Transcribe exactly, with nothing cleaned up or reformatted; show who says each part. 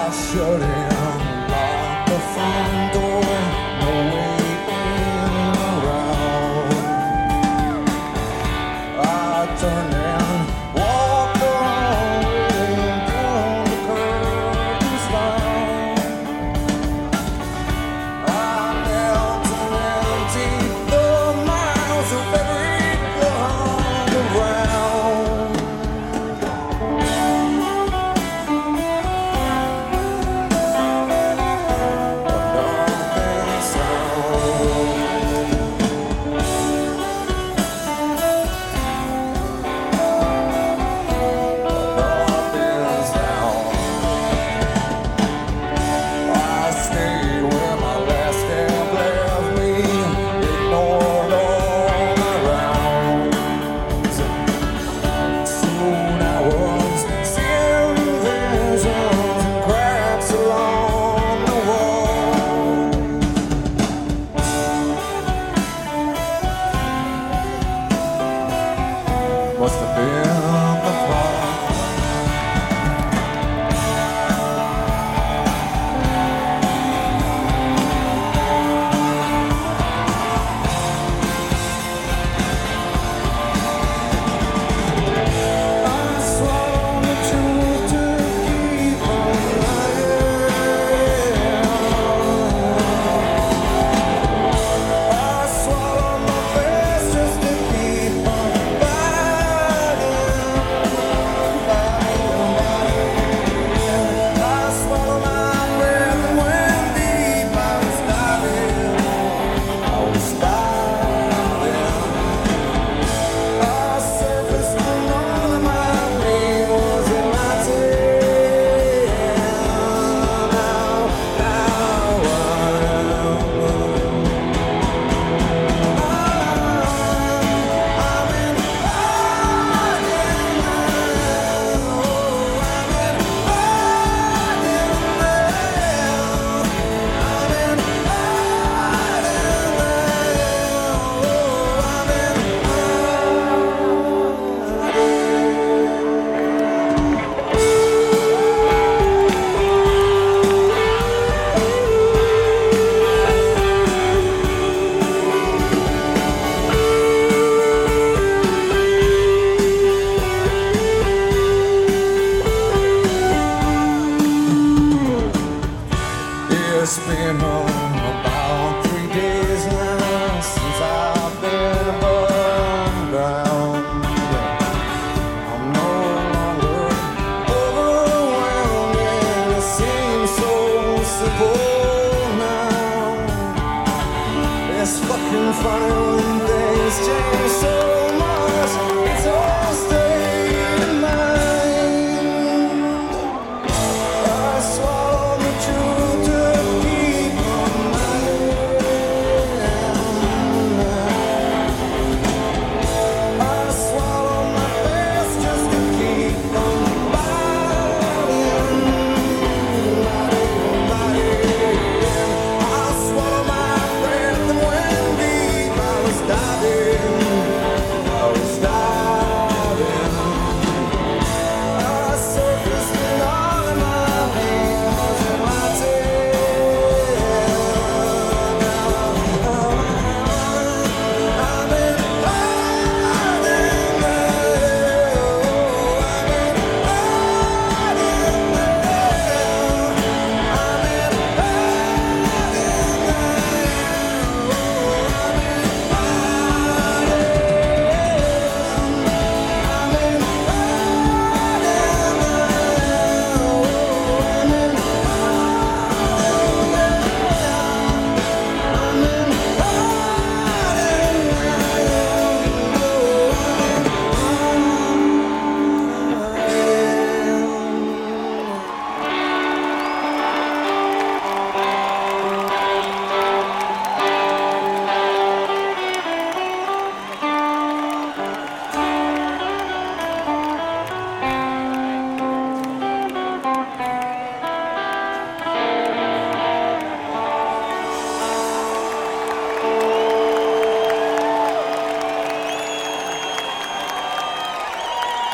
Speaker 1: shut in, lock the front door, no way in around. I turned and walked away, pulled the curtains down. I knelt and emptied the miles of every gun around. Must have been the fall. I swallowed the truth to keep on lying. I swallowed my face just to keep on fighting. I swallowed my breath when deep I was diving. I was fighting. I surfaced when all of my pain was in my tail. Now, now I'm, I'm in hiding now. I'm in hiding now. I'm in hiding now. I'm in It's been about three days now since I've been above ground. I'm no longer overwhelmed, and it seems so simple now. It's fucking funny when things change so